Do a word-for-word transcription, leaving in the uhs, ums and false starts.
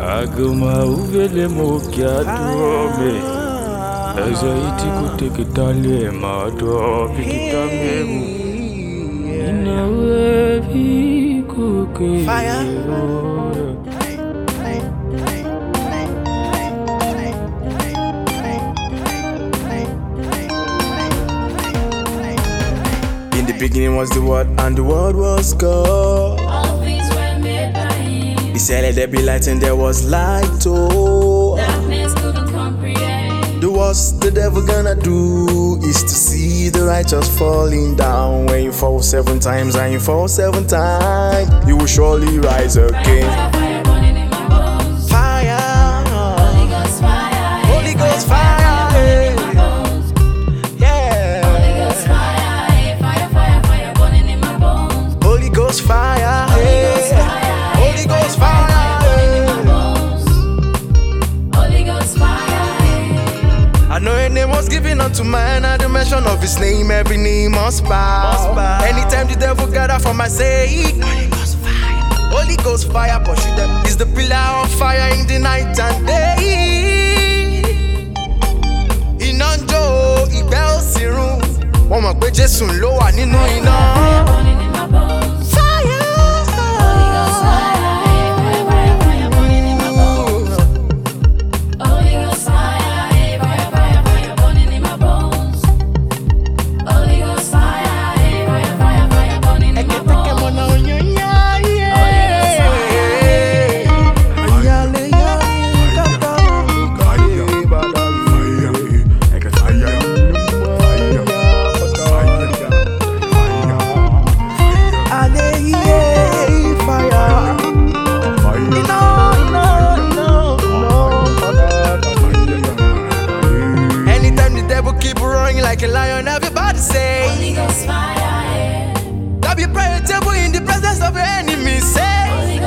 Agama uvele mokiatome Ezaiti kutekitale mato Pikitame Inawe vikuke In the beginning was the Word, and the Word was God. All things were made by Him. He said, let there be light, and there was light. Oh, Darkness couldn't comprehend. the worst the devil gonna do is to see the righteous falling down. When you fall seven times and you fall seven times, you will surely rise again. Fire, fire burning in my bones. Fire, Holy Ghost fire. Holy Ghost fire, burning in my bones. yeah. Holy Ghost fire. Fire, fire, fire burning in my bones. Holy Ghost fire, Holy Ghost yeah. fire. Holy Ghost burning in fire, my bones. Holy Ghost fire. I know your name was given unto man, at the mention of his name, every knee must bow. Anytime the devil gather for my sake, Holy Ghost fire, Holy Ghost fire, pursue them. Is the pillar of fire in the night and day. Inanjo, ìgbẹ́ òsì run, wọ́n mọ̀ pé Jésù ló wà nínú iná. Fire burning in my bones. Holy Ghost fire. Fire, fire, fire burning in my bones. Holy Ghost fire. Fire, fire, fire burning in my bones. Holy Ghost fire. Fire, fire, fire burning in my bones. Anytime the devil keep roaring like a lion, everybody say, Holy Ghost fire. that be prayer table in the presence of your enemies. Say, Holy